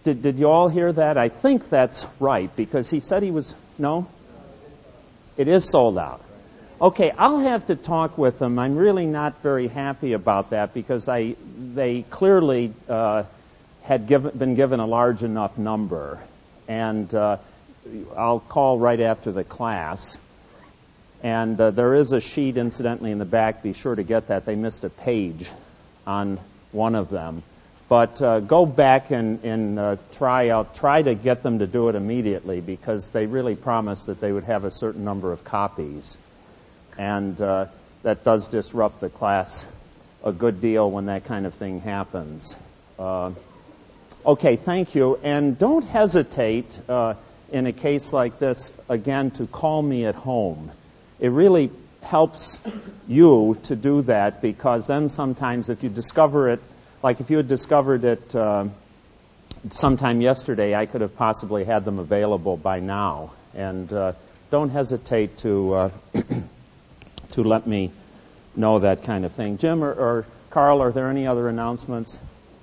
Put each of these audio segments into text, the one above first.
Did you all hear that? I think that's right, because he said he was... No? It is sold out. Okay, I'll have to talk with them. I'm really not very happy about that, because they clearly had been given a large enough number. And I'll call right after the class. And there is a sheet, incidentally, in the back. Be sure to get that. They missed a page on one of them. But go back and try to get them to do it immediately, because they really promised that they would have a certain number of copies. And that does disrupt the class a good deal when that kind of thing happens. Okay, thank you. And don't hesitate in a case like this, again, to call me at home. It really helps you to do that, because then sometimes if you discover it, like if you had discovered it sometime yesterday, I could have possibly had them available by now. And don't hesitate to let me know that kind of thing. Jim or Carl, are there any other announcements?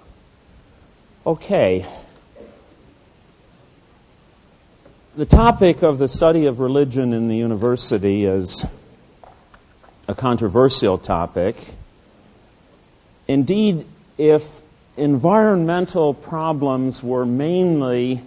Okay. The topic of the study of religion in the university is a controversial topic. Indeed, if environmental problems were mainly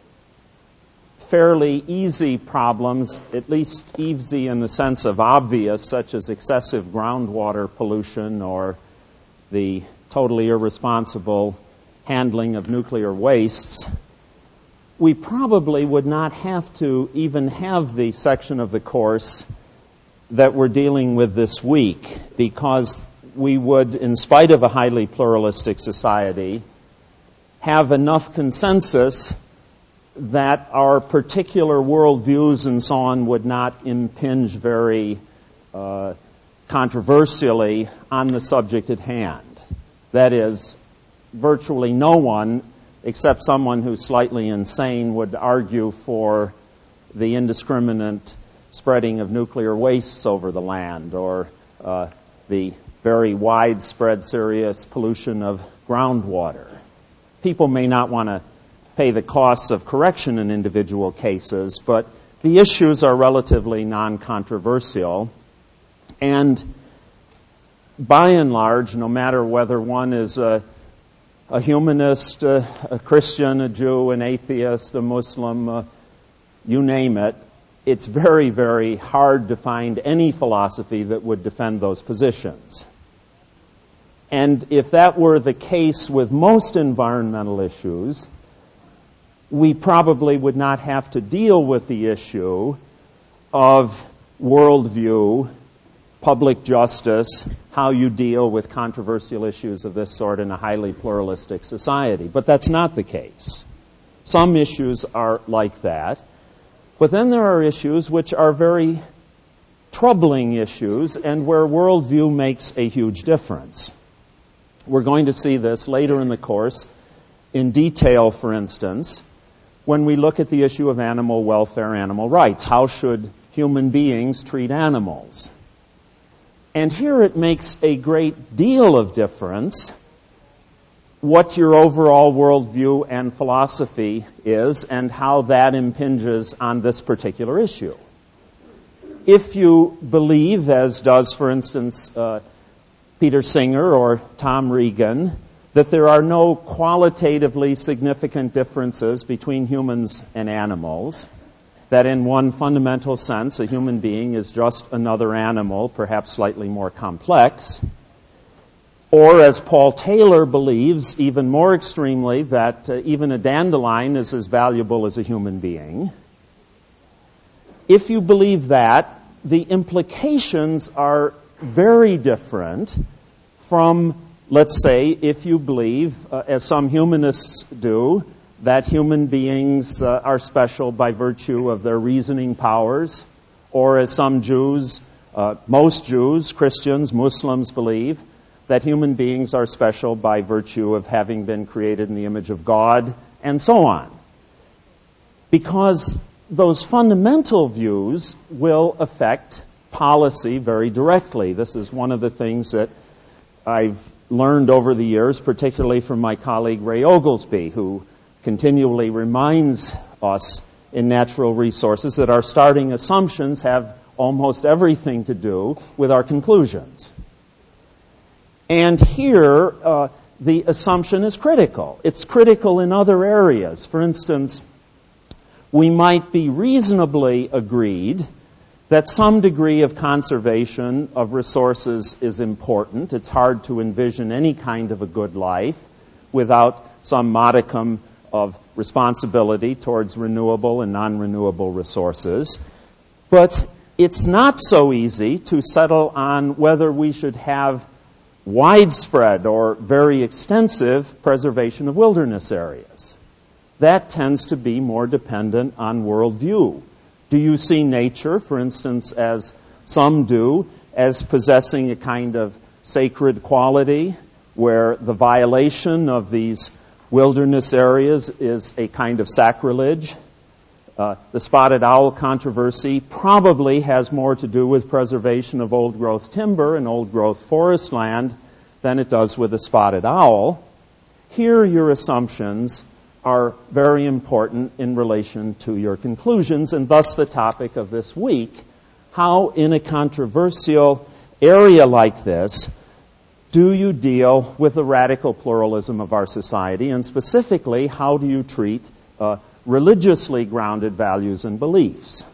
fairly easy problems, at least easy in the sense of obvious, such as excessive groundwater pollution or the totally irresponsible handling of nuclear wastes, we probably would not have to even have the section of the course that we're dealing with this week, because we would, in spite of a highly pluralistic society, have enough consensus that our particular worldviews and so on would not impinge very controversially on the subject at hand. That is, virtually no one, except someone who's slightly insane, would argue for the indiscriminate spreading of nuclear wastes over the land, or the very widespread, serious pollution of groundwater. People may not want to pay the costs of correction in individual cases, but the issues are relatively non-controversial. And by and large, no matter whether one is a humanist, a Christian, a Jew, an atheist, a Muslim, you name it, it's very, very hard to find any philosophy that would defend those positions. And if that were the case with most environmental issues, we probably would not have to deal with the issue of worldview, public justice, how you deal with controversial issues of this sort in a highly pluralistic society. But that's not the case. Some issues are like that. But then there are issues which are very troubling issues and where worldview makes a huge difference. We're going to see this later in the course in detail, for instance, when we look at the issue of animal welfare, animal rights. How should human beings treat animals? And here it makes a great deal of difference what your overall worldview and philosophy is and how that impinges on this particular issue. If you believe, as does, for instance, Peter Singer or Tom Regan, that there are no qualitatively significant differences between humans and animals, that in one fundamental sense a human being is just another animal, perhaps slightly more complex, or as Paul Taylor believes, even more extremely, that even a dandelion is as valuable as a human being. If you believe that, the implications are very different from, let's say, if you believe, as some humanists do, that human beings are special by virtue of their reasoning powers, or as some Jews, most Jews, Christians, Muslims believe, that human beings are special by virtue of having been created in the image of God, and so on. Because those fundamental views will affect policy very directly. This is one of the things that I've learned over the years, particularly from my colleague Ray Oglesby, who continually reminds us in natural resources that our starting assumptions have almost everything to do with our conclusions. And here, the assumption is critical. It's critical in other areas. For instance, we might be reasonably agreed that some degree of conservation of resources is important. It's hard to envision any kind of a good life without some modicum of responsibility towards renewable and non-renewable resources. But it's not so easy to settle on whether we should have widespread or very extensive preservation of wilderness areas. That tends to be more dependent on worldview. Do you see nature, for instance, as some do, as possessing a kind of sacred quality where the violation of these wilderness areas is a kind of sacrilege? The spotted owl controversy probably has more to do with preservation of old-growth timber and old-growth forest land than it does with the spotted owl. Here, your assumptions are very important in relation to your conclusions, and thus the topic of this week: how in a controversial area like this do you deal with the radical pluralism of our society, and specifically, how do you treat religiously grounded values and beliefs?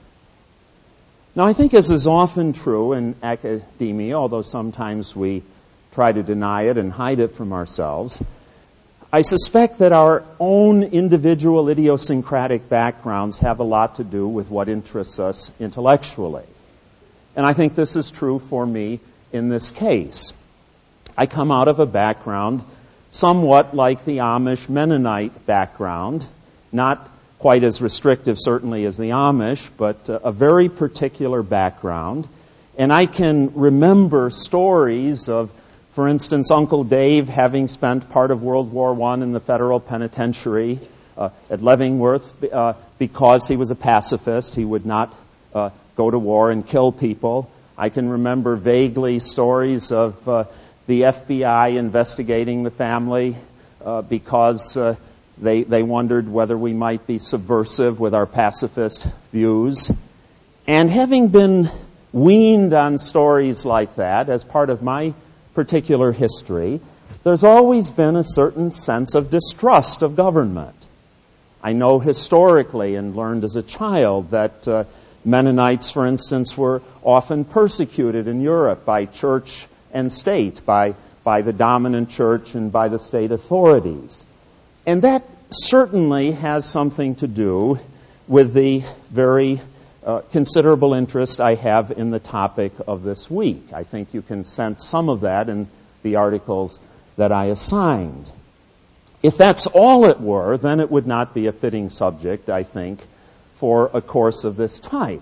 Now, I think as is often true in academia, although sometimes we try to deny it and hide it from ourselves, I suspect that our own individual idiosyncratic backgrounds have a lot to do with what interests us intellectually. And I think this is true for me in this case. I come out of a background somewhat like the Amish Mennonite background, not quite as restrictive certainly as the Amish, but a very particular background. And I can remember stories of, for instance, Uncle Dave having spent part of World War I in the federal penitentiary at Leavenworth because he was a pacifist. He would not go to war and kill people. I can remember vaguely stories of the FBI investigating the family because they wondered whether we might be subversive with our pacifist views. And having been weaned on stories like that as part of my particular history, there's always been a certain sense of distrust of government. I know historically and learned as a child that Mennonites, for instance, were often persecuted in Europe by church and state, by the dominant church and by the state authorities. And that certainly has something to do with the very considerable interest I have in the topic of this week. I think you can sense some of that in the articles that I assigned. If that's all it were, then it would not be a fitting subject, I think, for a course of this type.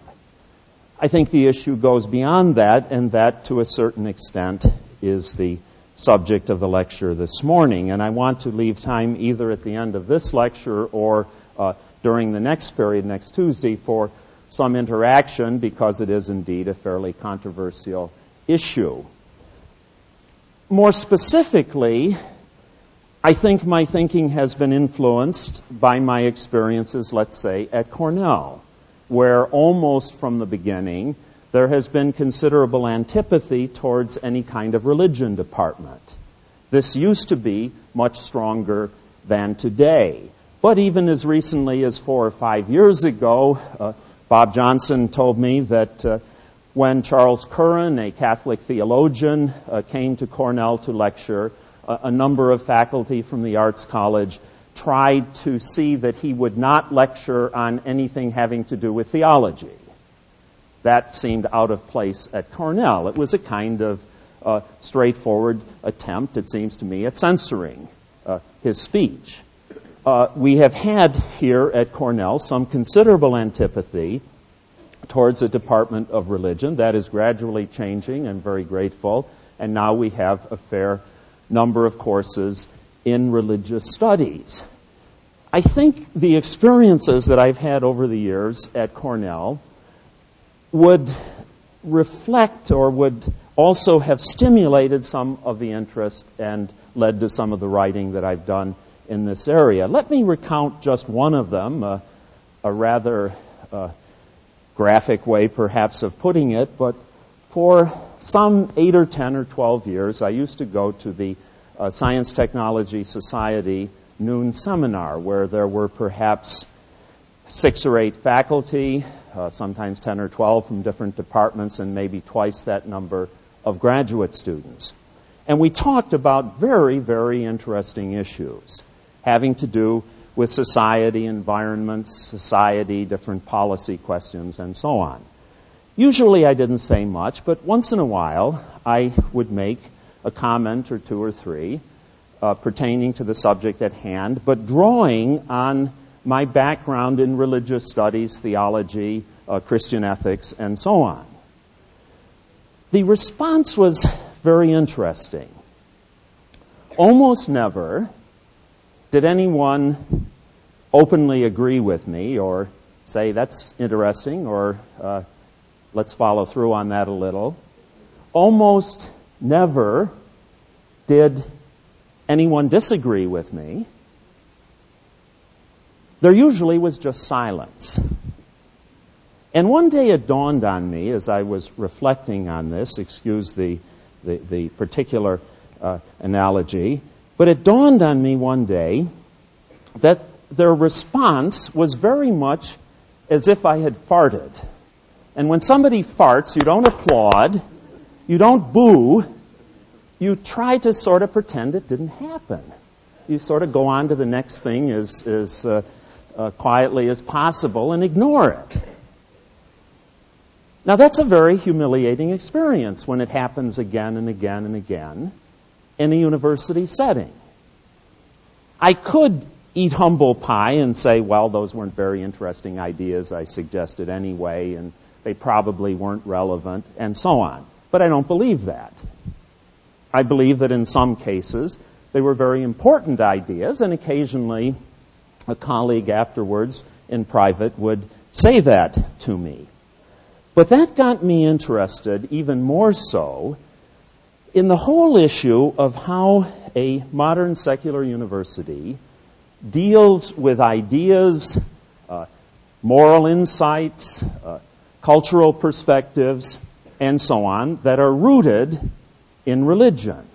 I think the issue goes beyond that, and that, to a certain extent, is the subject of the lecture this morning. And I want to leave time either at the end of this lecture or during the next period, next Tuesday, for some interaction, because it is indeed a fairly controversial issue. More specifically, I think my thinking has been influenced by my experiences, let's say, at Cornell, where almost from the beginning there has been considerable antipathy towards any kind of religion department. This used to be much stronger than today. But even as recently as 4 or 5 years ago, Bob Johnson told me that when Charles Curran, a Catholic theologian, came to Cornell to lecture, a number of faculty from the Arts College tried to see that he would not lecture on anything having to do with theology. That seemed out of place at Cornell. It was a kind of straightforward attempt, it seems to me, at censoring his speech. We have had here at Cornell some considerable antipathy towards the Department of Religion. That is gradually changing. I'm very grateful. And now we have a fair number of courses in religious studies. I think the experiences that I've had over the years at Cornell would reflect or would also have stimulated some of the interest and led to some of the writing that I've done in this area. Let me recount just one of them, a rather graphic way perhaps of putting it, but for some 8 or 10 or 12 years, I used to go to the Science Technology Society noon seminar, where there were perhaps 6 or 8 faculty, sometimes 10 or 12 from different departments, and maybe twice that number of graduate students. And we talked about very, very interesting issues having to do with society, environment, society, different policy questions, and so on. Usually I didn't say much, but once in a while I would make a comment or 2 or 3 pertaining to the subject at hand, but drawing on my background in religious studies, theology, Christian ethics, and so on. The response was very interesting. Almost never did anyone openly agree with me or say, that's interesting, or let's follow through on that a little. Almost never did anyone disagree with me. There usually was just silence. And one day it dawned on me as I was reflecting on this, excuse the particular analogy, but it dawned on me one day that their response was very much as if I had farted. And when somebody farts, you don't applaud, you don't boo, you try to sort of pretend it didn't happen. You sort of go on to the next thing as quietly as possible and ignore it. Now that's a very humiliating experience when it happens again and again and again in a university setting. I could eat humble pie and say, well, those weren't very interesting ideas I suggested anyway, and they probably weren't relevant, and so on. But I don't believe that. I believe that in some cases they were very important ideas, and occasionally a colleague afterwards in private would say that to me. But that got me interested even more so in the whole issue of how a modern secular university deals with ideas, moral insights, cultural perspectives, and so on, that are rooted in religion.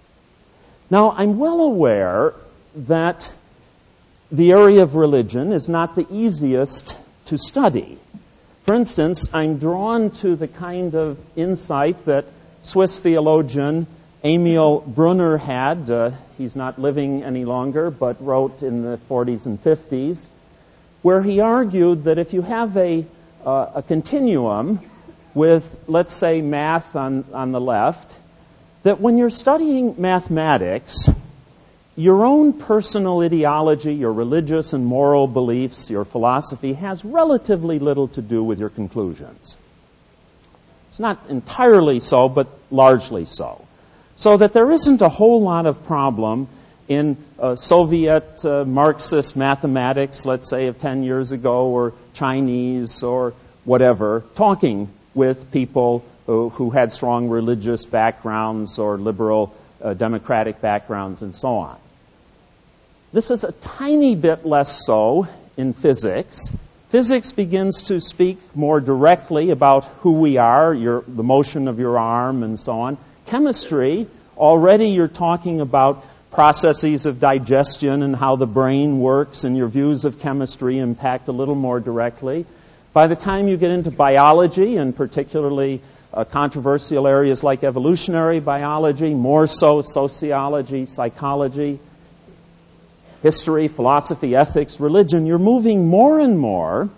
Now, I'm well aware that the area of religion is not the easiest to study. For instance, I'm drawn to the kind of insight that Swiss theologian Emil Brunner had. He's not living any longer, but wrote in the 40s and 50s, where he argued that if you have a continuum with, let's say, math on the left, that when you're studying mathematics, your own personal ideology, your religious and moral beliefs, your philosophy has relatively little to do with your conclusions. It's not entirely so, but largely so. So that there isn't a whole lot of problem in Soviet Marxist mathematics, let's say, of 10 years ago, or Chinese or whatever, talking with people who had strong religious backgrounds or liberal democratic backgrounds and so on. This is a tiny bit less so in physics. Physics begins to speak more directly about who we are, the motion of your arm and so on. Chemistry, already you're talking about processes of digestion and how the brain works, and your views of chemistry impact a little more directly. By the time you get into biology, and particularly controversial areas like evolutionary biology, more so sociology, psychology, history, philosophy, ethics, religion, you're moving more and more,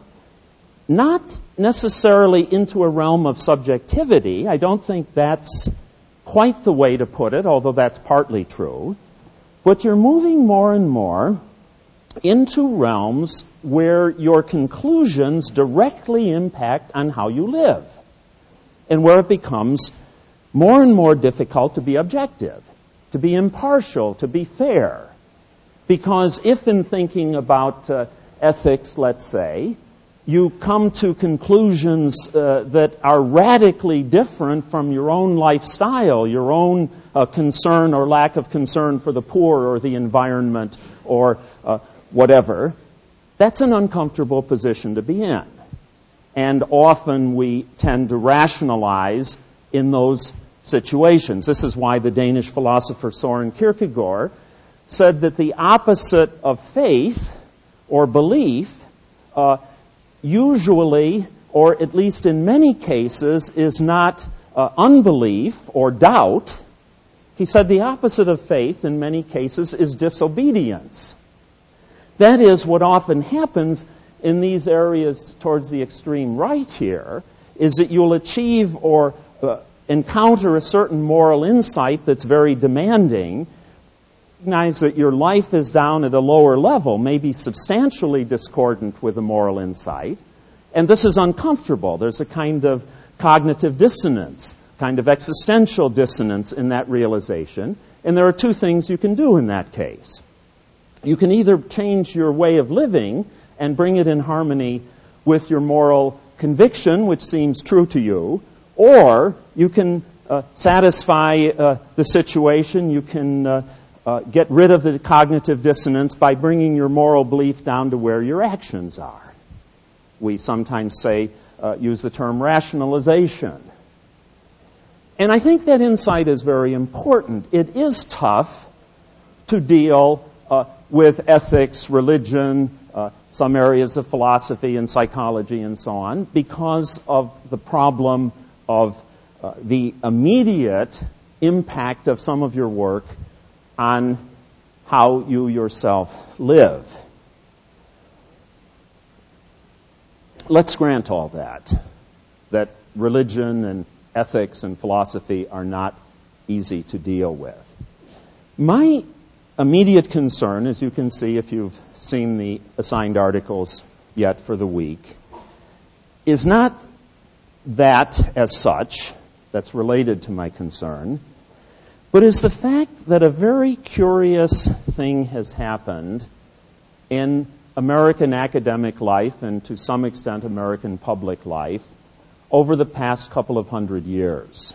not necessarily into a realm of subjectivity. I don't think that's quite the way to put it, although that's partly true. But you're moving more and more into realms where your conclusions directly impact on how you live, and where it becomes more and more difficult to be objective, to be impartial, to be fair. Because if in thinking about ethics, let's say, you come to conclusions that are radically different from your own lifestyle, your own concern or lack of concern for the poor or the environment or whatever, that's an uncomfortable position to be in. And often we tend to rationalize in those situations. This is why the Danish philosopher Søren Kierkegaard said that the opposite of faith or belief usually, or at least in many cases, is not unbelief or doubt. He said the opposite of faith in many cases is disobedience. That is what often happens in these areas towards the extreme right here, is that you'll achieve or encounter a certain moral insight that's very demanding, recognize that your life is down at a lower level, maybe substantially discordant with the moral insight, and this is uncomfortable. There's a kind of cognitive dissonance, kind of existential dissonance in that realization, and there are two things you can do in that case. You can either change your way of living and bring it in harmony with your moral conviction, which seems true to you, or you can satisfy the situation. You can get rid of the cognitive dissonance by bringing your moral belief down to where your actions are. We sometimes use the term rationalization. And I think that insight is very important. It is tough to deal with ethics, religion, some areas of philosophy and psychology and so on, because of the problem of the immediate impact of some of your work on how you yourself live. Let's grant all that religion and ethics and philosophy are not easy to deal with. My immediate concern, as you can see if you've seen the assigned articles yet for the week, is not that as such, that's related to my concern, but is the fact that a very curious thing has happened in American academic life and to some extent American public life over the past couple of 100 years.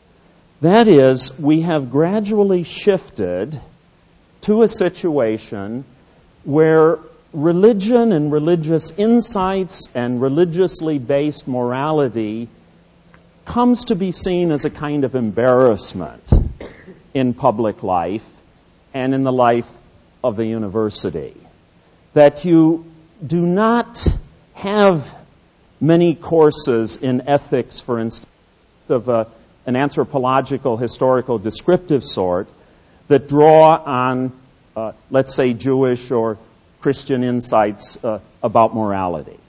That is, we have gradually shifted to a situation where religion and religious insights and religiously based morality comes to be seen as a kind of embarrassment in public life and in the life of the university. That you do not have many courses in ethics, for instance, of an anthropological, historical, descriptive sort that draw on, let's say, Jewish or Christian insights about morality.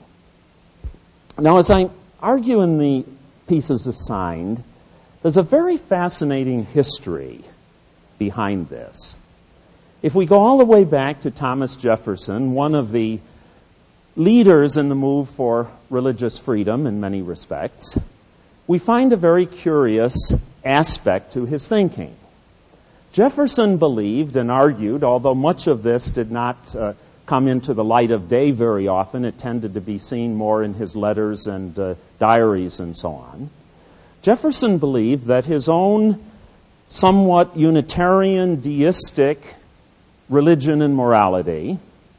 Now, as I argue in the pieces assigned, there's a very fascinating history behind this. If we go all the way back to Thomas Jefferson, one of the leaders in the move for religious freedom in many respects, we find a very curious aspect to his thinking. Jefferson believed and argued, although much of this did not come into the light of day very often, it tended to be seen more in his letters and diaries and so on. Jefferson believed that his own somewhat Unitarian, deistic religion and morality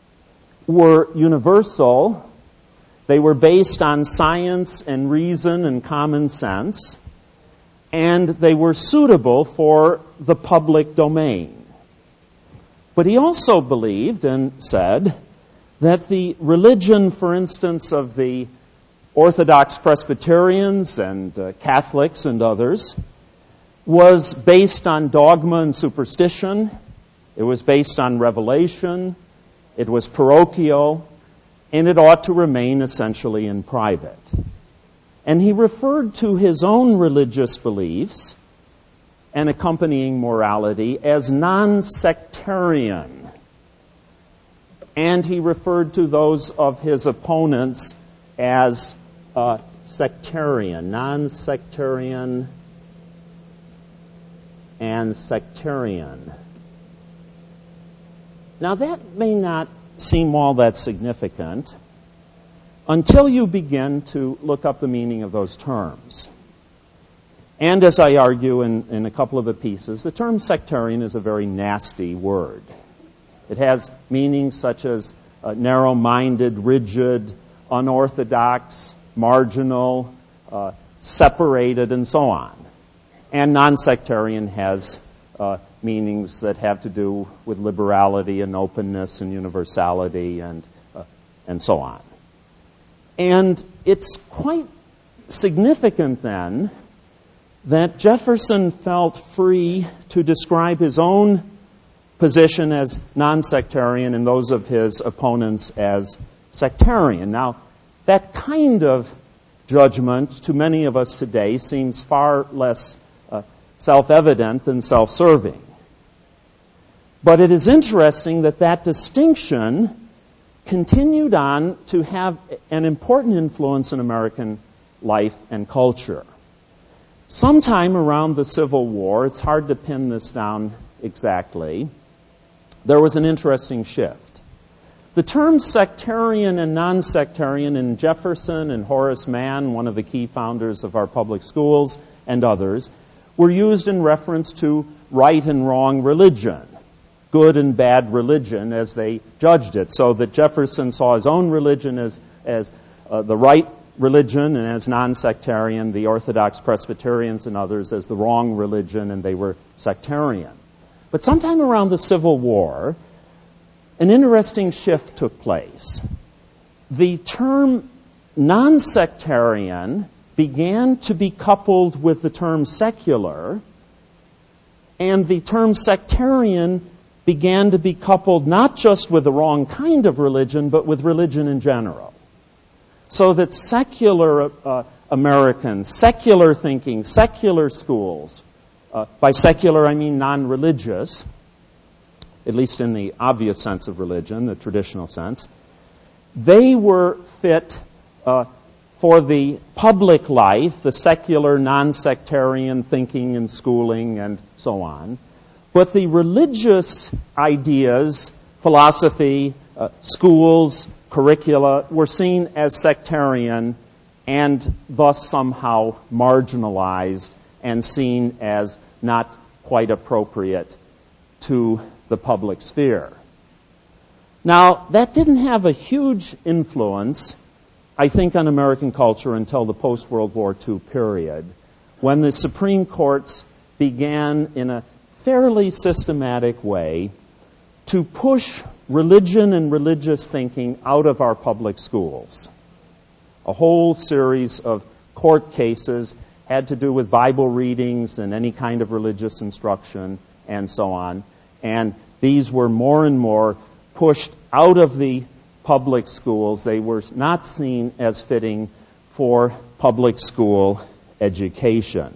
were universal. They were based on science and reason and common sense, and they were suitable for the public domain. But he also believed and said that the religion, for instance, of the Orthodox Presbyterians and Catholics and others was based on dogma and superstition. It was based on revelation. It was parochial, and it ought to remain essentially in private. And he referred to his own religious beliefs and accompanying morality as non-sectarian. And he referred to those of his opponents as sectarian, non-sectarian and sectarian. Now that may not seem all that significant until you begin to look up the meaning of those terms. And as I argue in a couple of the pieces, the term sectarian is a very nasty word. It has meanings such as narrow-minded, rigid, unorthodox, marginal, separated, and so on. And non-sectarian has meanings that have to do with liberality and openness and universality and so on. And it's quite significant then that Jefferson felt free to describe his own position as non-sectarian and those of his opponents as sectarian. Now, that kind of judgment to many of us today seems far less self-evident than self-serving. But it is interesting that that distinction continued on to have an important influence in American life and culture. Sometime around the Civil War, it's hard to pin this down exactly, there was an interesting shift. The terms sectarian and non-sectarian in Jefferson and Horace Mann, one of the key founders of our public schools, and others, were used in reference to right and wrong religion, good and bad religion as they judged it, so that Jefferson saw his own religion as the right religion and as non-sectarian, the Orthodox Presbyterians and others as the wrong religion, and they were sectarian. But sometime around the Civil War, an interesting shift took place. The term non-sectarian began to be coupled with the term secular, and the term sectarian began to be coupled not just with the wrong kind of religion, but with religion in general. So that secular Americans, secular thinking, secular schools, by secular I mean non-religious, at least in the obvious sense of religion, the traditional sense, they were fit for the public life, the secular, non-sectarian thinking and schooling and so on. But the religious ideas, philosophy, schools, curricula were seen as sectarian and thus somehow marginalized and seen as not quite appropriate to the public sphere. Now, that didn't have a huge influence, I think, on American culture until the post-World War II period, when the Supreme Courts began in a fairly systematic way to push religion and religious thinking out of our public schools. A whole series of court cases had to do with Bible readings and any kind of religious instruction and so on. And these were more and more pushed out of the public schools. They were not seen as fitting for public school education.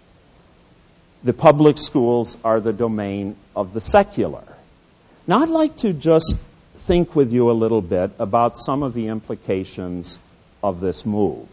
The public schools are the domain of the secular. Now, I'd like to just think with you a little bit about some of the implications of this move.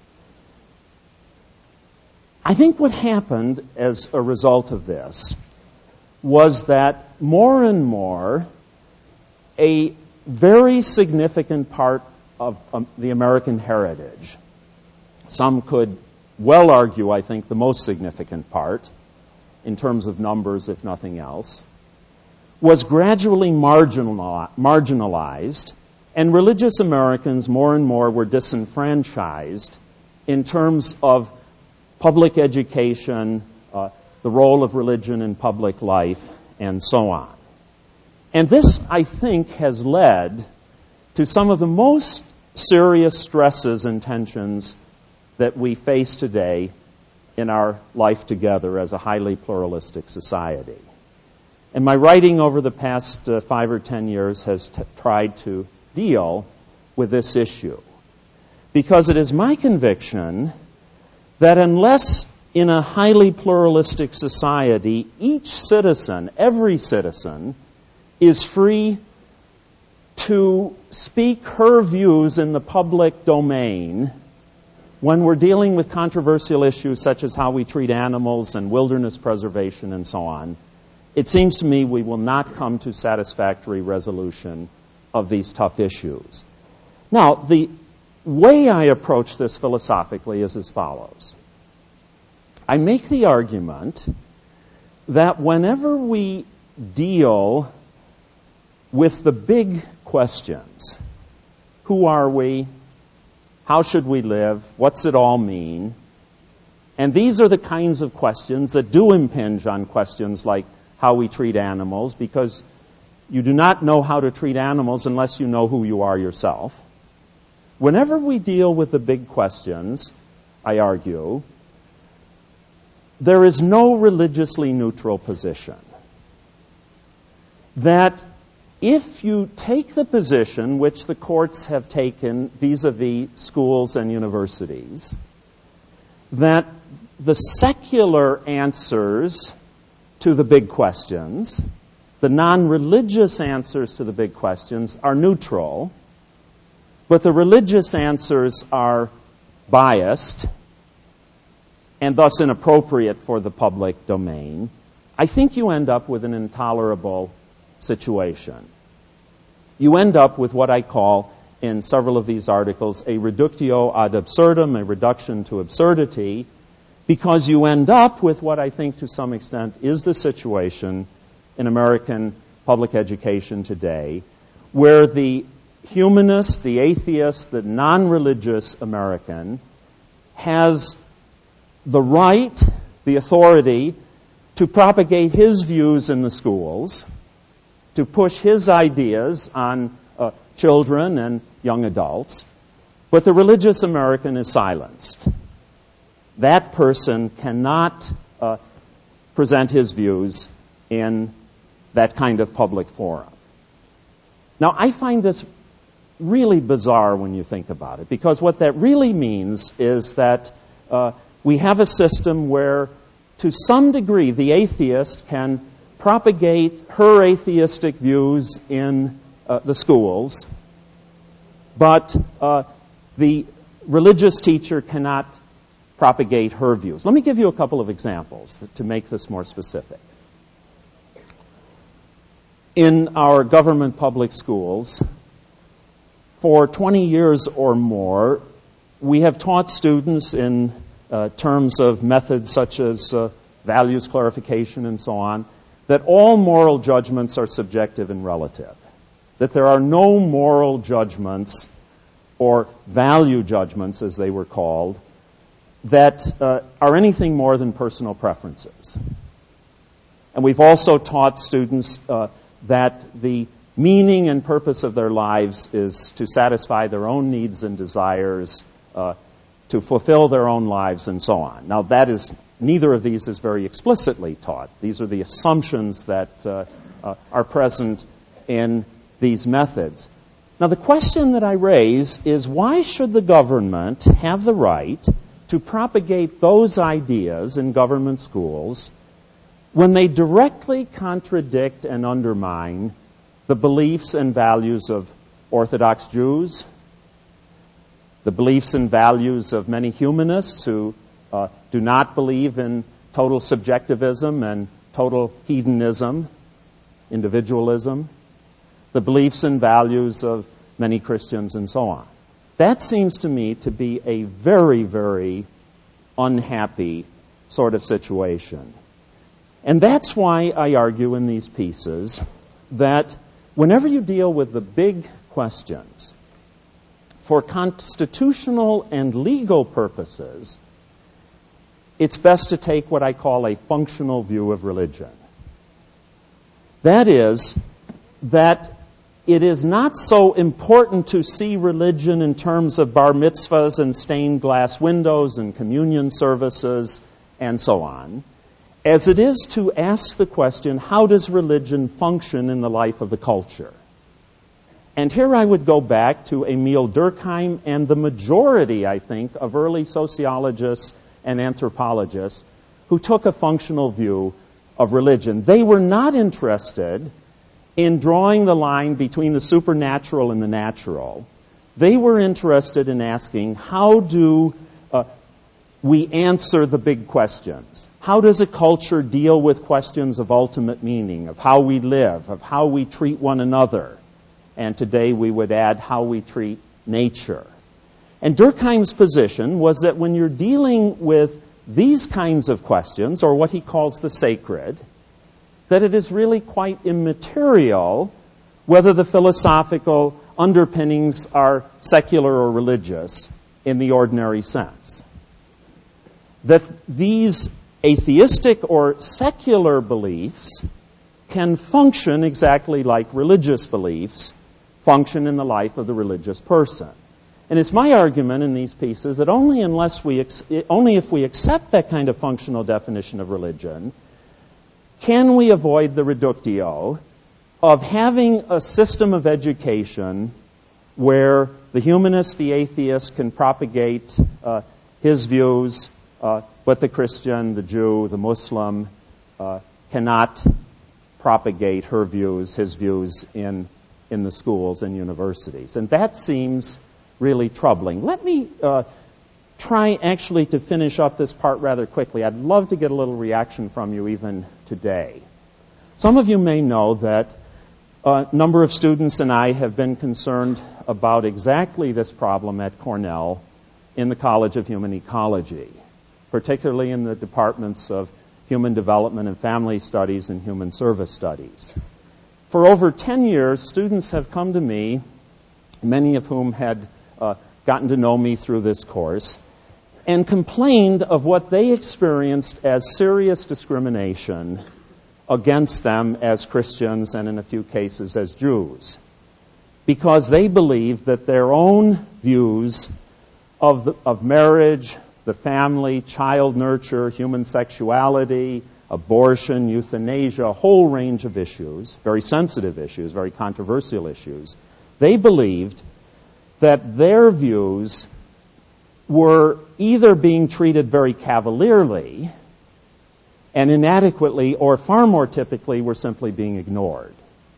I think what happened as a result of this was that more and more a very significant part of the American heritage, some could well argue, I think, the most significant part, in terms of numbers, if nothing else, was gradually marginalized, and religious Americans more and more were disenfranchised in terms of public education, the role of religion in public life, and so on. And this, I think, has led to some of the most serious stresses and tensions that we face today in our life together as a highly pluralistic society. And my writing over the past 5 or 10 years has tried to deal with this issue. Because it is my conviction that unless in a highly pluralistic society, each citizen, every citizen, is free to speak her views in the public domain when we're dealing with controversial issues such as how we treat animals and wilderness preservation and so on, it seems to me we will not come to satisfactory resolution of these tough issues. Now, the way I approach this philosophically is as follows. I make the argument that whenever we deal with the big questions. Who are we? How should we live? What's it all mean? And these are the kinds of questions that do impinge on questions like how we treat animals, because you do not know how to treat animals unless you know who you are yourself. Whenever we deal with the big questions, I argue, there is no religiously neutral position. That if you take the position which the courts have taken vis-a-vis schools and universities, that the secular answers to the big questions, the non-religious answers to the big questions, are neutral, but the religious answers are biased and thus inappropriate for the public domain, I think you end up with an intolerable situation. You end up with what I call, in several of these articles, a reductio ad absurdum, a reduction to absurdity, because you end up with what I think to some extent is the situation in American public education today, where the humanist, the atheist, the non-religious American has the right, the authority, to propagate his views in the schools, to push his ideas on children and young adults, but the religious American is silenced. That person cannot present his views in that kind of public forum. Now, I find this really bizarre when you think about it, because what that really means is that we have a system where, to some degree, the atheist can propagate her atheistic views in the schools, but the religious teacher cannot propagate her views. Let me give you a couple of examples to make this more specific. In our government public schools, for 20 years or more, we have taught students in terms of methods such as values clarification and so on, that all moral judgments are subjective and relative. That there are no moral judgments, or value judgments as they were called, that are anything more than personal preferences. And we've also taught students that the meaning and purpose of their lives is to satisfy their own needs and desires, to fulfill their own lives, and so on. Now, neither of these is very explicitly taught. These are the assumptions that are present in these methods. Now, the question that I raise is, why should the government have the right to propagate those ideas in government schools when they directly contradict and undermine the beliefs and values of Orthodox Jews, the beliefs and values of many humanists who do not believe in total subjectivism and total hedonism, individualism, the beliefs and values of many Christians, and so on? That seems to me to be a very, very unhappy sort of situation. And that's why I argue in these pieces that whenever you deal with the big questions, for constitutional and legal purposes, it's best to take what I call a functional view of religion. That is, that it is not so important to see religion in terms of bar mitzvahs and stained glass windows and communion services and so on, as it is to ask the question, how does religion function in the life of the culture? And here I would go back to Emil Durkheim and the majority, I think, of early sociologists and anthropologists who took a functional view of religion. They were not interested in drawing the line between the supernatural and the natural. They were interested in asking, how do we answer the big questions? How does a culture deal with questions of ultimate meaning, of how we live, of how we treat one another? And today we would add how we treat nature. And Durkheim's position was that when you're dealing with these kinds of questions, or what he calls the sacred, that it is really quite immaterial whether the philosophical underpinnings are secular or religious in the ordinary sense. That these atheistic or secular beliefs can function exactly like religious beliefs function in the life of the religious person. And it's my argument in these pieces that only if we accept that kind of functional definition of religion can we avoid the reductio of having a system of education where the humanist, the atheist, can propagate his views, but the Christian, the Jew, the Muslim cannot propagate her views, his views in the schools and universities. And that seems really troubling. Let me try actually to finish up this part rather quickly. I'd love to get a little reaction from you even today. Some of you may know that a number of students and I have been concerned about exactly this problem at Cornell in the College of Human Ecology, particularly in the departments of Human Development and Family Studies and Human Service Studies. For over 10 years, students have come to me, many of whom had gotten to know me through this course, and complained of what they experienced as serious discrimination against them as Christians and in a few cases as Jews, because they believed that their own views of marriage, the family, child nurture, human sexuality, abortion, euthanasia, a whole range of issues, very sensitive issues, very controversial issues, they believed that their views were either being treated very cavalierly and inadequately, or far more typically, were simply being ignored.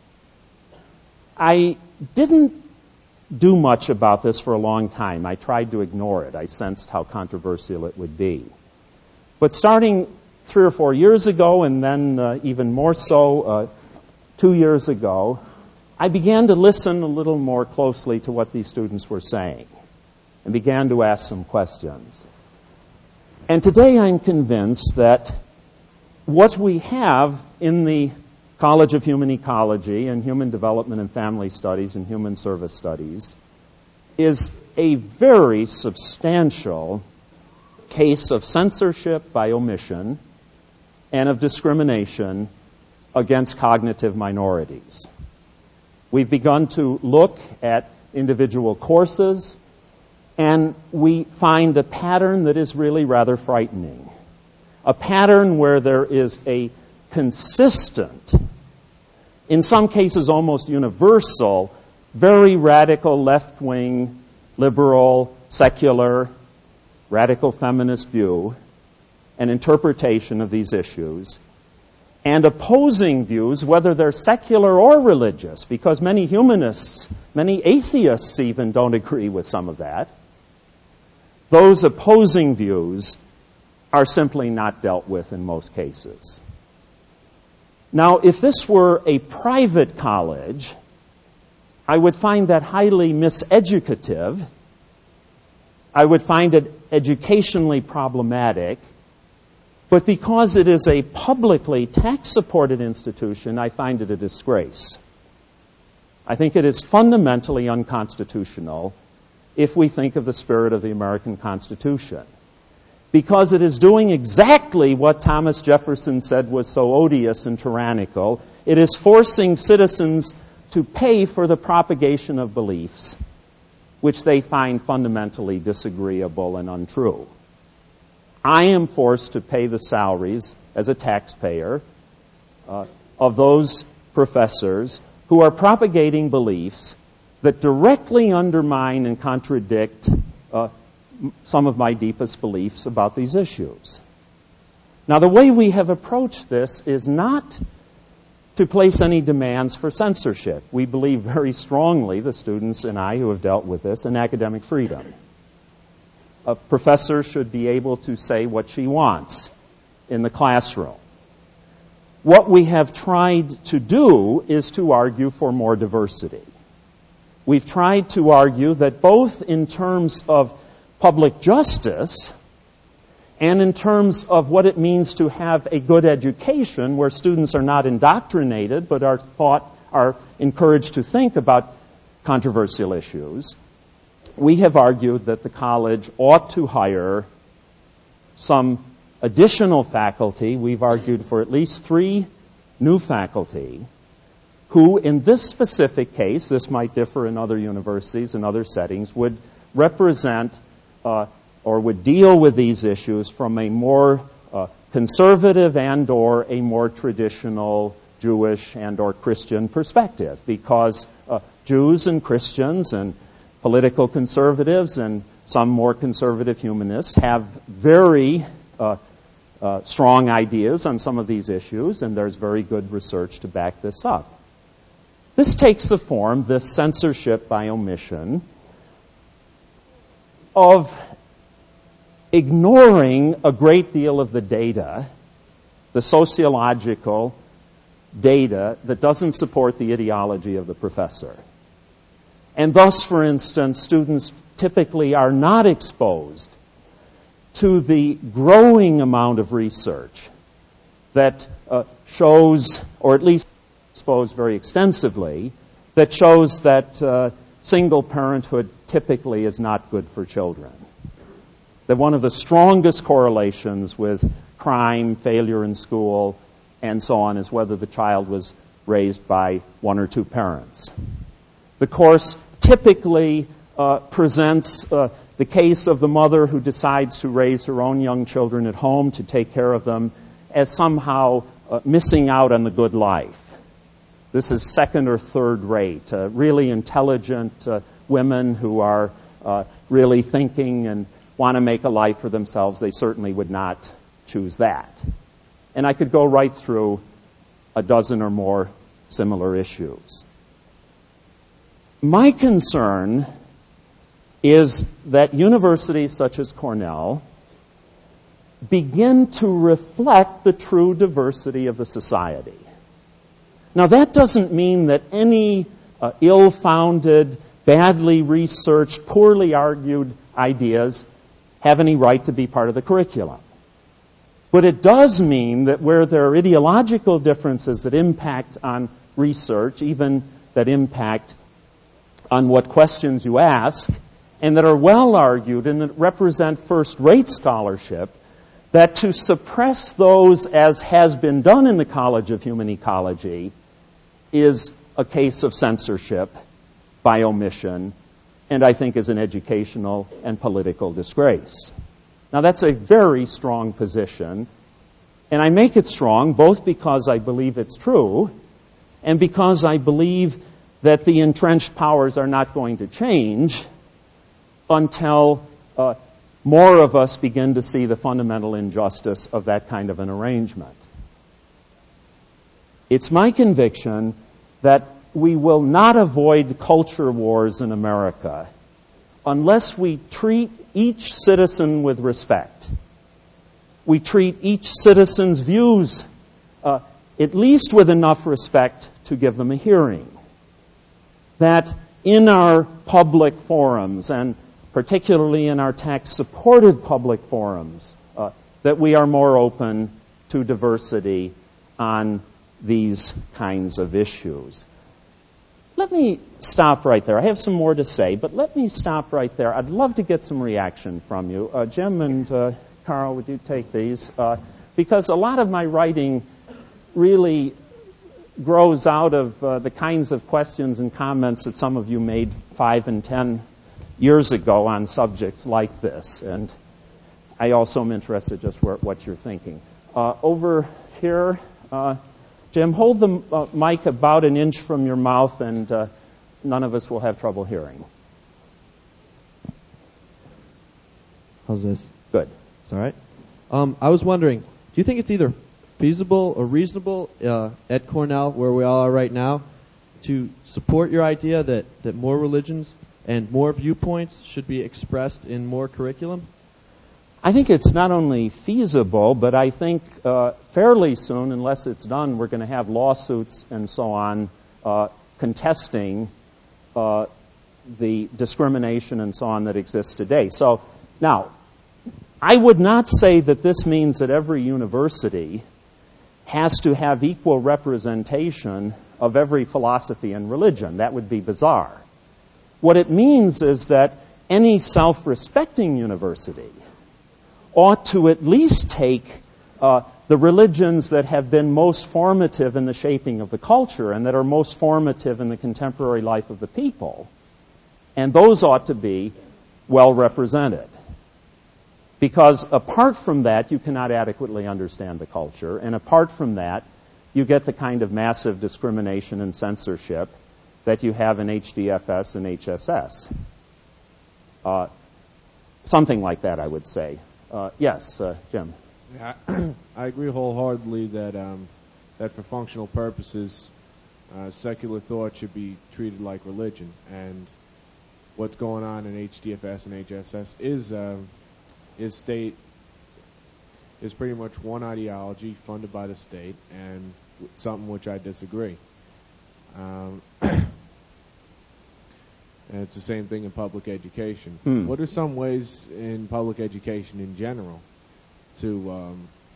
I didn't do much about this for a long time. I tried to ignore it. I sensed how controversial it would be. But starting 3 or 4 years ago, and then even more so 2 years ago, I began to listen a little more closely to what these students were saying and began to ask some questions. And today I'm convinced that what we have in the College of Human Ecology and Human Development and Family Studies and Human Service Studies is a very substantial case of censorship by omission and of discrimination against cognitive minorities. We've begun to look at individual courses, and we find a pattern that is really rather frightening. A pattern where there is a consistent, in some cases almost universal, very radical left-wing, liberal, secular, radical feminist view and interpretation of these issues, and opposing views, whether they're secular or religious, because many humanists, many atheists even don't agree with some of that. Those opposing views are simply not dealt with in most cases. Now, if this were a private college, I would find that highly miseducative. I would find it educationally problematic. But because it is a publicly tax-supported institution, I find it a disgrace. I think it is fundamentally unconstitutional if we think of the spirit of the American Constitution, because it is doing exactly what Thomas Jefferson said was so odious and tyrannical. It is forcing citizens to pay for the propagation of beliefs which they find fundamentally disagreeable and untrue. I am forced to pay the salaries as a taxpayer of those professors who are propagating beliefs that directly undermine and contradict some of my deepest beliefs about these issues. Now, the way we have approached this is not to place any demands for censorship. We believe very strongly, the students and I who have dealt with this, in academic freedom. A professor should be able to say what she wants in the classroom. What we have tried to do is to argue for more diversity. We've tried to argue that both in terms of public justice and in terms of what it means to have a good education where students are not indoctrinated but are encouraged to think about controversial issues, we have argued that the college ought to hire some additional faculty. We've argued for at least 3 new faculty who, in this specific case, this might differ in other universities and other settings, would represent or would deal with these issues from a more conservative and or a more traditional Jewish and or Christian perspective, because Jews and Christians and political conservatives and some more conservative humanists have very strong ideas on some of these issues, and there's very good research to back this up. This takes the form, this censorship by omission, of ignoring a great deal of the data, the sociological data that doesn't support the ideology of the professor. And thus, for instance, students typically are not exposed to the growing amount of research that shows, or at least exposed very extensively, that shows that single parenthood typically is not good for children. That one of the strongest correlations with crime, failure in school, and so on is whether the child was raised by 1 or 2 parents. The course typically presents the case of the mother who decides to raise her own young children at home, to take care of them, as somehow missing out on the good life. This is second or third rate. Really intelligent women who are really thinking and want to make a life for themselves, they certainly would not choose that. And I could go right through a dozen or more similar issues. My concern is that universities such as Cornell begin to reflect the true diversity of the society. Now, that doesn't mean that any ill-founded, badly researched, poorly argued ideas have any right to be part of the curriculum. But it does mean that where there are ideological differences that impact on research, even that impact on what questions you ask, and that are well argued and that represent first-rate scholarship, that to suppress those, as has been done in the College of Human Ecology, is a case of censorship by omission, and I think is an educational and political disgrace. Now, that's a very strong position, and I make it strong both because I believe it's true and because I believe that the entrenched powers are not going to change until more of us begin to see the fundamental injustice of that kind of an arrangement. It's my conviction that we will not avoid culture wars in America unless we treat each citizen with respect. We treat each citizen's views at least with enough respect to give them a hearing. That in our public forums, and particularly in our tax-supported public forums, that we are more open to diversity on these kinds of issues. Let me stop right there. I have some more to say, but let me stop right there. I'd love to get some reaction from you. Jim and Carl, would you take these? Because a lot of my writing really grows out of the kinds of questions and comments that some of you made 5 and 10 years ago on subjects like this. And I also am interested just what you're thinking. Over here, Jim, hold the mic about an inch from your mouth, and none of us will have trouble hearing. How's this? Good. It's all right. I was wondering, do you think it's either feasible or reasonable at Cornell, where we all are right now, to support your idea that more religions and more viewpoints should be expressed in more curriculum? I think it's not only feasible, but I think fairly soon, unless it's done, we're going to have lawsuits and so on contesting the discrimination and so on that exists today. So now, I would not say that this means that every university has to have equal representation of every philosophy and religion. That would be bizarre. What it means is that any self-respecting university ought to at least take the religions that have been most formative in the shaping of the culture and that are most formative in the contemporary life of the people, and those ought to be well represented. Because apart from that, you cannot adequately understand the culture, and apart from that, you get the kind of massive discrimination and censorship that you have in HDFS and HSS. Something like that, I would say. Yes, Jim. Yeah, I agree wholeheartedly that for functional purposes, secular thought should be treated like religion, and what's going on in HDFS and HSS is pretty much one ideology funded by the state, and something which I disagree. And it's the same thing in public education. What are some ways in public education in general to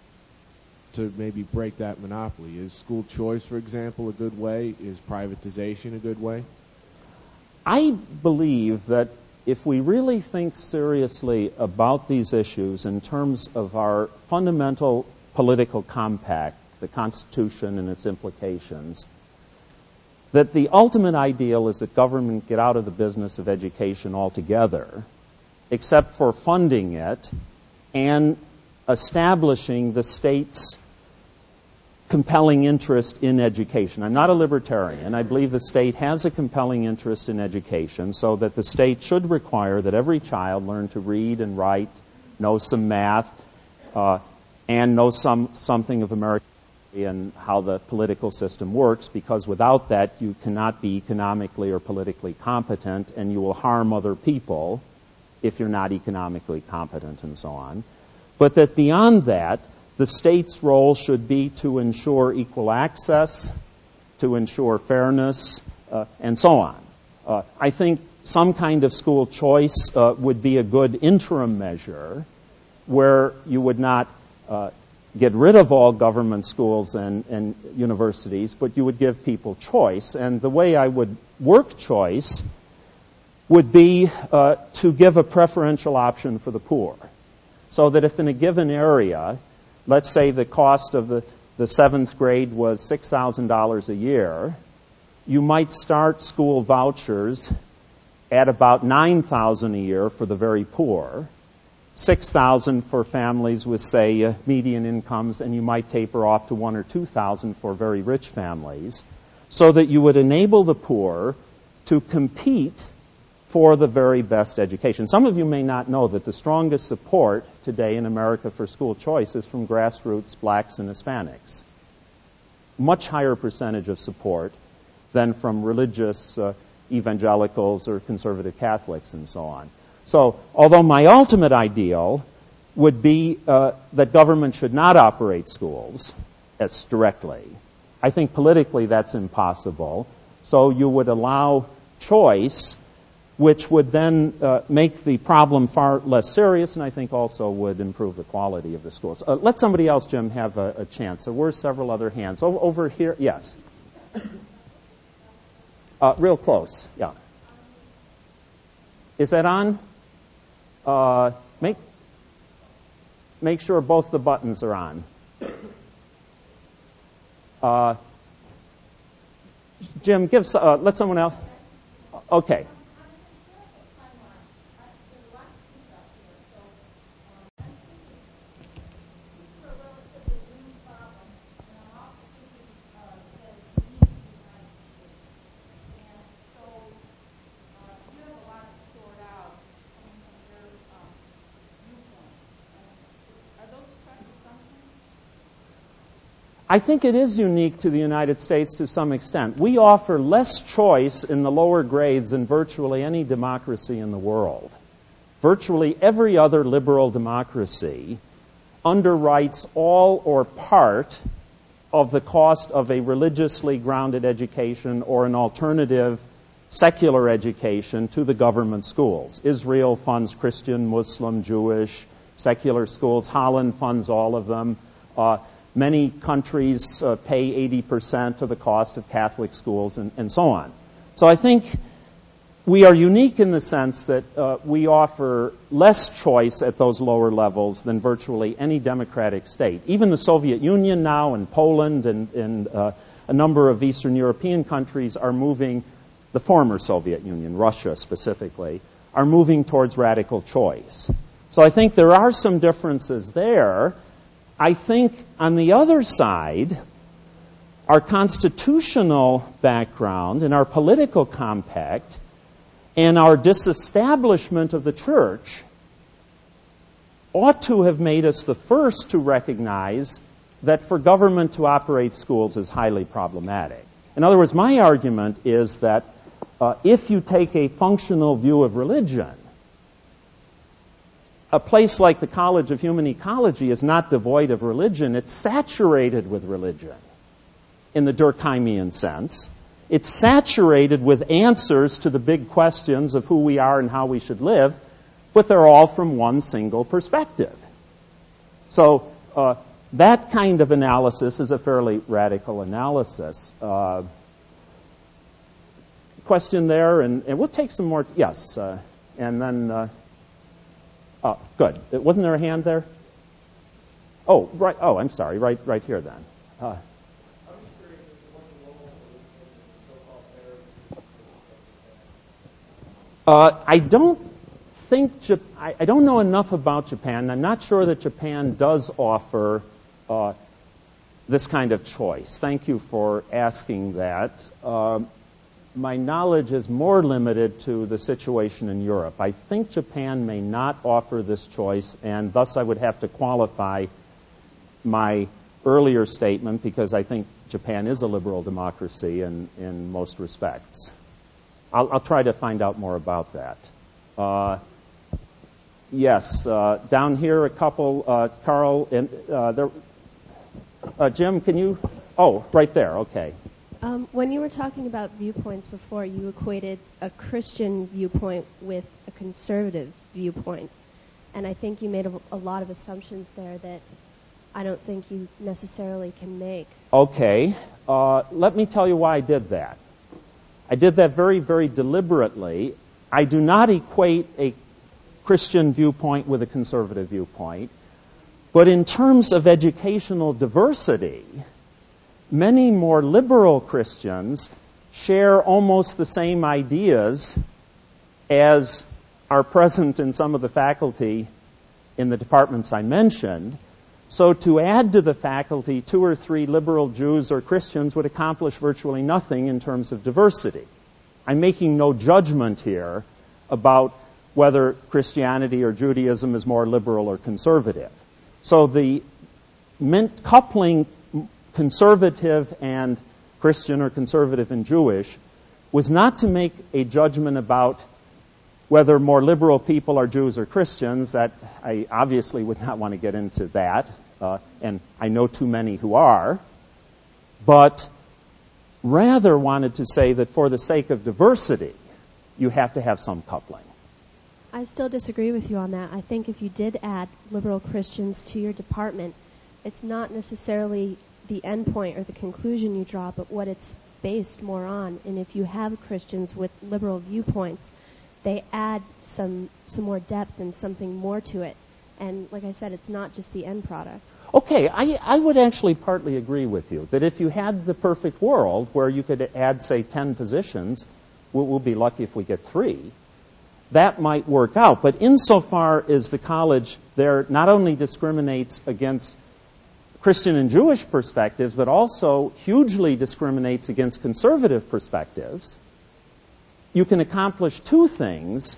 maybe break that monopoly? Is school choice, for example, a good way? Is privatization a good way? I believe that if we really think seriously about these issues in terms of our fundamental political compact, the Constitution and its implications, that the ultimate ideal is that government get out of the business of education altogether, except for funding it and establishing the state's compelling interest in education. I'm not a libertarian. I believe the state has a compelling interest in education, so that the state should require that every child learn to read and write, know some math, and know something of American history and how the political system works, because without that you cannot be economically or politically competent, and you will harm other people if you're not economically competent and so on. But that beyond that, the state's role should be to ensure equal access, to ensure fairness, and so on. I think some kind of school choice would be a good interim measure where you would not get rid of all government schools and universities, but you would give people choice. And the way I would work choice would be to give a preferential option for the poor. So that if in a given area, let's say the cost of the seventh grade was $6,000 a year, you might start school vouchers at about $9,000 a year for the very poor, $6,000 for families with, say, median incomes, and you might taper off to $1,000 or $2,000 for very rich families, so that you would enable the poor to compete for the very best education. Some of you may not know that the strongest support today in America for school choice is from grassroots blacks and Hispanics. Much higher percentage of support than from religious evangelicals or conservative Catholics and so on. So, although my ultimate ideal would be that government should not operate schools as directly, I think politically that's impossible. So you would allow choice, which would then make the problem far less serious, and I think also would improve the quality of the schools. Let somebody else, Jim, have a chance. There were several other hands. Over here, yes. Real close, yeah. Is that on? Make sure both the buttons are on. Jim, let someone else. Okay. I think it is unique to the United States to some extent. We offer less choice in the lower grades than virtually any democracy in the world. Virtually every other liberal democracy underwrites all or part of the cost of a religiously grounded education or an alternative secular education to the government schools. Israel funds Christian, Muslim, Jewish, secular schools. Holland funds all of them. Many countries pay 80% of the cost of Catholic schools and so on. So I think we are unique in the sense that we offer less choice at those lower levels than virtually any democratic state. Even the Soviet Union now and Poland and a number of Eastern European countries are moving, the former Soviet Union, Russia specifically, are moving towards radical choice. So I think there are some differences there. I think on the other side, our constitutional background and our political compact and our disestablishment of the church ought to have made us the first to recognize that for government to operate schools is highly problematic. In other words, my argument is that if you take a functional view of religion, a place like the College of Human Ecology is not devoid of religion. It's saturated with religion in the Durkheimian sense. It's saturated with answers to the big questions of who we are and how we should live, but they're all from one single perspective. So that kind of analysis is a fairly radical analysis. Question there, and we'll take some more. Yes, and then... Oh, good. Wasn't there a hand there? Oh, right. Oh, I'm sorry. Right here then. I don't think I don't know enough about Japan. I'm not sure that Japan does offer this kind of choice. Thank you for asking that. My knowledge is more limited to the situation in Europe. I think Japan may not offer this choice, and thus I would have to qualify my earlier statement because I think Japan is a liberal democracy in most respects. I'll try to find out more about that. Yes, down here a couple, Carl, and Jim, can you? Oh, right there, okay. When you were talking about viewpoints before, you equated a Christian viewpoint with a conservative viewpoint. And I think you made a lot of assumptions there that I don't think you necessarily can make. Okay. Let me tell you why I did that. I did that very, very deliberately. I do not equate a Christian viewpoint with a conservative viewpoint. But in terms of educational diversity, many more liberal Christians share almost the same ideas as are present in some of the faculty in the departments I mentioned. So to add to the faculty 2 or 3 liberal Jews or Christians would accomplish virtually nothing in terms of diversity. I'm making no judgment here about whether Christianity or Judaism is more liberal or conservative. So the coupling conservative and Christian or conservative and Jewish was not to make a judgment about whether more liberal people are Jews or Christians. That I obviously would not want to get into that, and I know too many who are, but rather wanted to say that for the sake of diversity, you have to have some coupling. I still disagree with you on that. I think if you did add liberal Christians to your department, it's not necessarily the end point or the conclusion you draw, but what it's based more on. And if you have Christians with liberal viewpoints, they add some more depth and something more to it. And like I said, it's not just the end product. Okay, I would actually partly agree with you, that if you had the perfect world where you could add, say, 10 positions, we'll be lucky if we get 3, that might work out. But insofar as the college there not only discriminates against Christian and Jewish perspectives, but also hugely discriminates against conservative perspectives, you can accomplish 2 things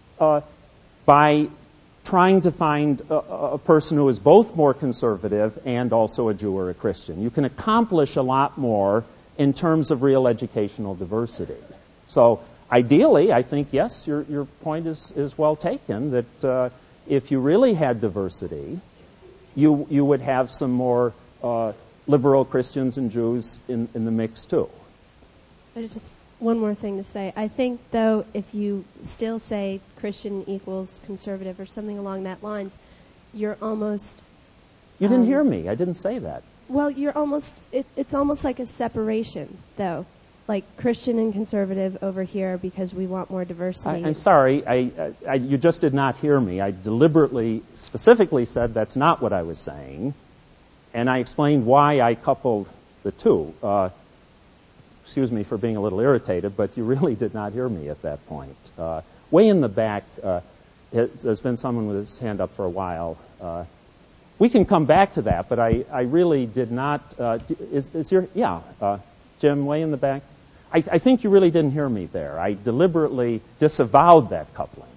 by trying to find a person who is both more conservative and also a Jew or a Christian. You can accomplish a lot more in terms of real educational diversity. So ideally, I think, yes, your point is well taken, that if you really had diversity, you would have some more liberal Christians and Jews in the mix too. But just one more thing to say. I think, though, if you still say Christian equals conservative or something along that lines, you're almost... You didn't hear me. I didn't say that. Well, it's almost like a separation, though. Like Christian and conservative over here because we want more diversity. I'm sorry, you just did not hear me. I deliberately, specifically said that's not what I was saying, and I explained why I coupled the two. Excuse me for being a little irritated, but you really did not hear me at that point. Way in the back, there's been someone with his hand up for a while. We can come back to that, but I really did not. Jim, way in the back? I think you really didn't hear me there. I deliberately disavowed that coupling.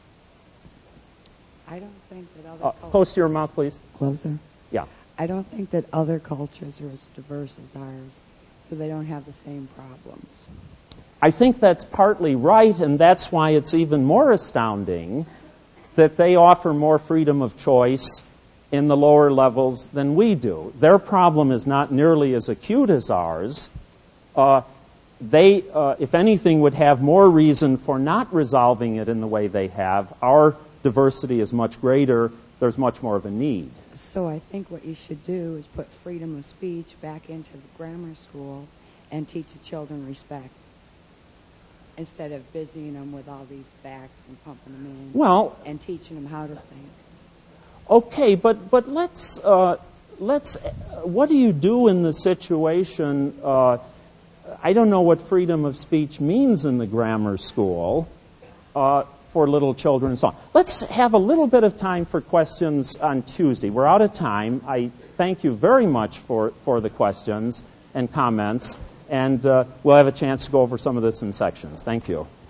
I don't think that other cultures... Close to your mouth, please. Closer? Yeah. I don't think that other cultures are as diverse as ours, so they don't have the same problems. I think that's partly right, and that's why it's even more astounding that they offer more freedom of choice in the lower levels than we do. Their problem is not nearly as acute as ours. They, if anything, would have more reason for not resolving it in the way they have. Our diversity is much greater. There's much more of a need. So I think what you should do is put freedom of speech back into the grammar school and teach the children respect instead of busying them with all these facts and pumping them in and teaching them how to think. Okay, but let's what do you do in the situation? I don't know what freedom of speech means in the grammar school for little children and so on. Let's have a little bit of time for questions on Tuesday. We're out of time. I thank you very much for the questions and comments, and we'll have a chance to go over some of this in sections. Thank you.